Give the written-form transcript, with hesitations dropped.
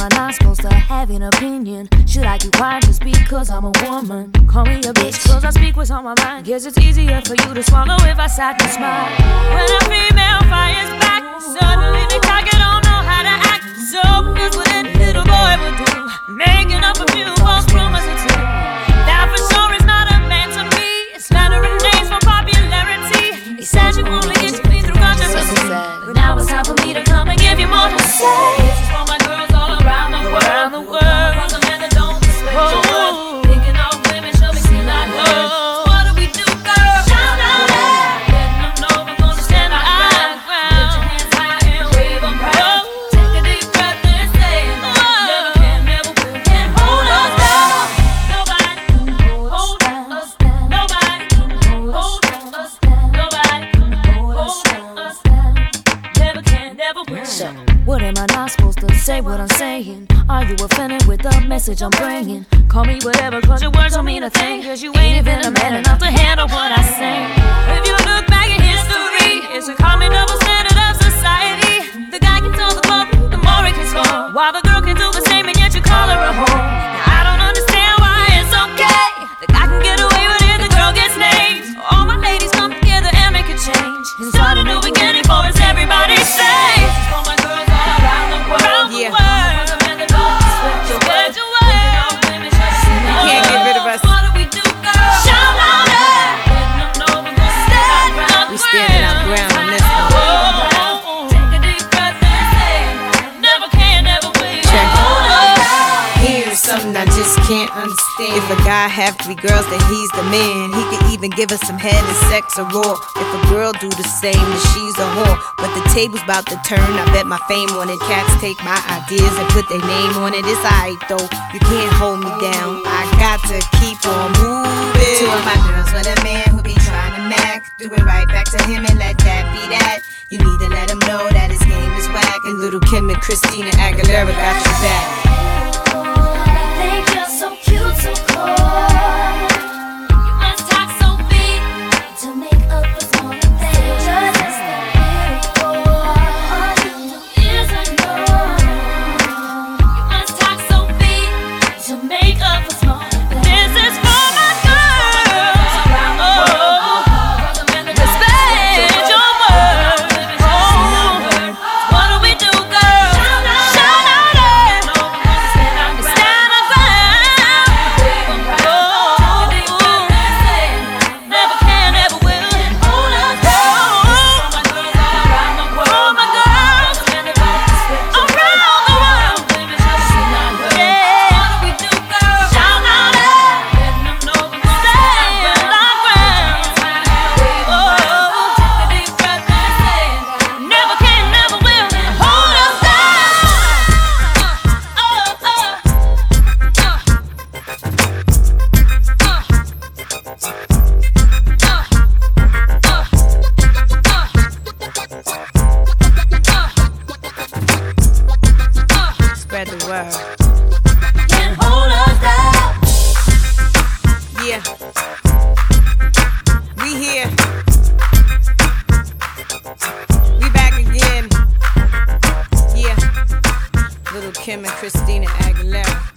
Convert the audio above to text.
I not supposed to have an opinion? Should I keep quiet just because I'm a woman? Call me a bitch, cause I speak what's on my mind. Guess it's easier for you to swallow if I sat and smile. When a female fires back, suddenly the target don't know how to act. So here's what any little boy would do, making up a few false promises or two. That for sure is not a man to me. It's flattering names for popularity. He said you only get to me through controversy, but now it's time for me to come and give you more to say. This is for my girls all around the world. Around the world. For the men that don't respect your worth. Thinking all women should be seen like her. What do we do, girl? Shout out loud. Letting them know we're gonna stand our ground. Put your hands high and wave them proud. Take a deep breath and say, never can, never will, can't hold us down. Nobody can hold us down. Nobody can hold us down. Nobody can hold us down. Never can, never will. So, what am I not supposed to say what I'm saying? Are you offended with the message I'm bringing? Call me whatever, cause your words don't mean a thing. Cause you ain't even a man enough to handle what I say. If you look back at history, it's a common double standard of society. The guy can tell the club, the more he can score, while the girl can do the same and yet you call her a whore. Now I don't understand why it's okay. The guy can get away with it, the girl gets named. All my ladies come together and make a change and start a new beginning for us, everybody say. For my girls all around the world, yeah. I just can't understand. If a guy have 3 girls, then he's the man. He could even give us some head and sex or raw. If a girl do the same, then she's a whore. But the table's about to turn, I bet my fame on it. Cats take my ideas and put their name on it. It's alright though, you can't hold me down. I got to keep on moving. 2 of my girls with a man who be trying to mac. Do it right back to him and let that be that. You need to let him know that his game is whack. And Little Kim and Christina Aguilera got your back. So cute, so cold. You must talk so big to make up for smaller things. Just beautiful. All you do is ignore. You must talk so big to make up for smaller things. This is for my girls around the world. Respect your word. What do we do, girl? Shout out it. Stand our ground. Spread the word. Can't hold us down. Yeah. We here. We back again. Yeah. Little Kim and Christina Aguilera.